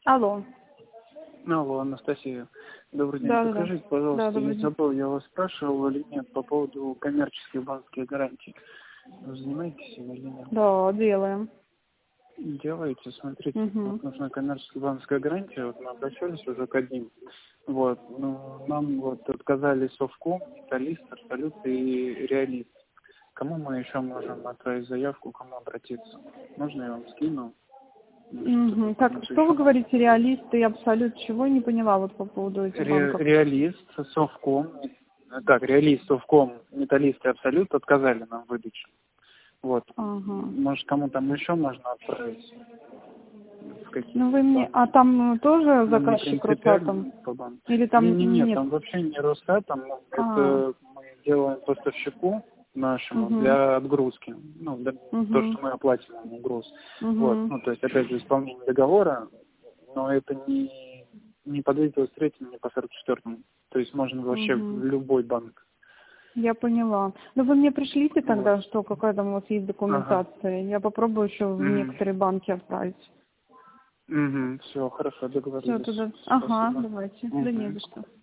Алло. Алло, Анастасия. Добрый день. Да. Подскажите, Да, пожалуйста, добрый я день. забыл, я вас спрашивал или нет по поводу коммерческих банковских гарантий. Вы занимаетесь ими или нет? Да, делаем. Делаете, смотрите, Угу. вот нужна коммерческая банковская гарантия, вот мы обращались уже к одним. Вот, ну, нам вот отказали Совком, Металлист, Абсолют и Реалист. Кому мы еще можем отправить заявку, кому обратиться? Можно я вам скину? Может, Угу. Так, кому-то что вы еще? говорите, реалист и абсолют? Чего не поняла вот по поводу этих банков? Реалист, Совком, так, Реалист, Совком, Металлист и Абсолют отказали нам в выдаче. Вот. Ага. Может, кому там еще можно отправить? В Ну какие вы мне, банки? а там тоже Нам не заказчик принципиально Росатом? по банку. Или там Не, нет? там вообще не Росатом, А, это мы делаем поставщику нашему угу. для отгрузки. Ну, то, Угу. что мы оплатим ему груз. Вот. Угу. Ну, то есть, опять же, исполнение договора, но это не по 223, не по 44. То есть можно вообще в Угу. любой банк. Я поняла. Ну вы мне пришлите Вот. тогда, что какая там у вас есть Ага. документация. Я попробую еще в некоторые банки отправить. Все, хорошо, Все, договорились. тогда. Ага, Спасибо. давайте. Да не Мгм. за что.